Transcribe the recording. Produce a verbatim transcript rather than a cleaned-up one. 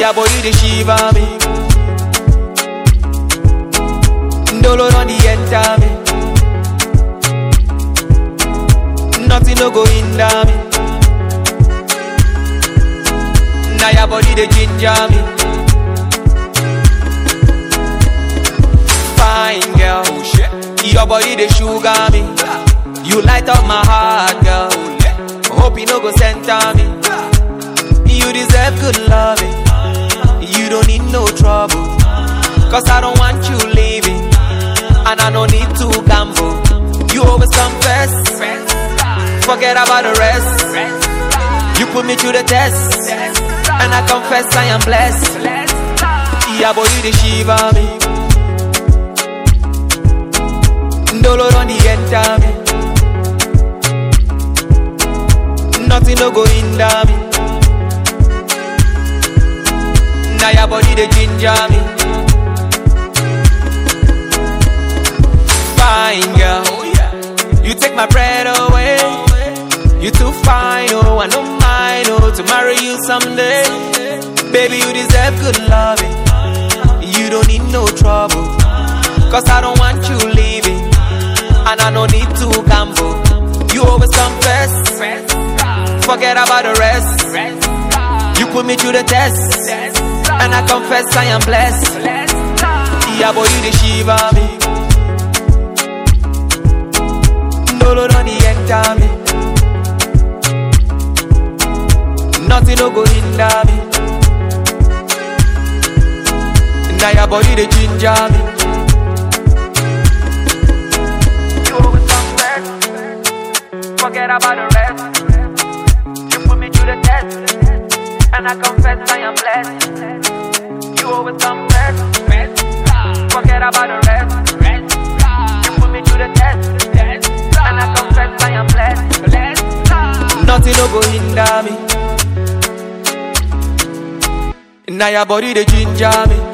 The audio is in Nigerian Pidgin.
Your body the shiva me. Dolo on the enter me. Nothing no go hinder me. Now your body the ginger me. Fine girl, your body the sugar me. You light up my heart, girl. Hope you no go center me. You deserve good loving. You don't need no trouble. Cause I don't want you leaving. And I don't need to gamble. You always confess. Forget about the rest. You put me through the test. And I confess I am blessed. Your body the shiva me. Dolo on the enter me. Nothing no go hinder me. Now your body the ginger me. Fine girl, you take my bread away. You too fine, oh I don't mind, oh to marry you someday. Baby you deserve good loving. You don't need no trouble. Cause I don't want you leaving. And I don't need to gamble. You always confess. Forget about the rest. You put me through the test. And I confess I am blessed. Your body the shiva me. Dolo on the enter me. Nothing no go hinder me. Now your body the ginger me. You always confess. Forget about the rest. You put me through the test. And I confess I am blessed. You always confess. Forget about the rest. You put me through the test. And I confess I am blessed. Nothing no go hinder me. Now your body the ginger me.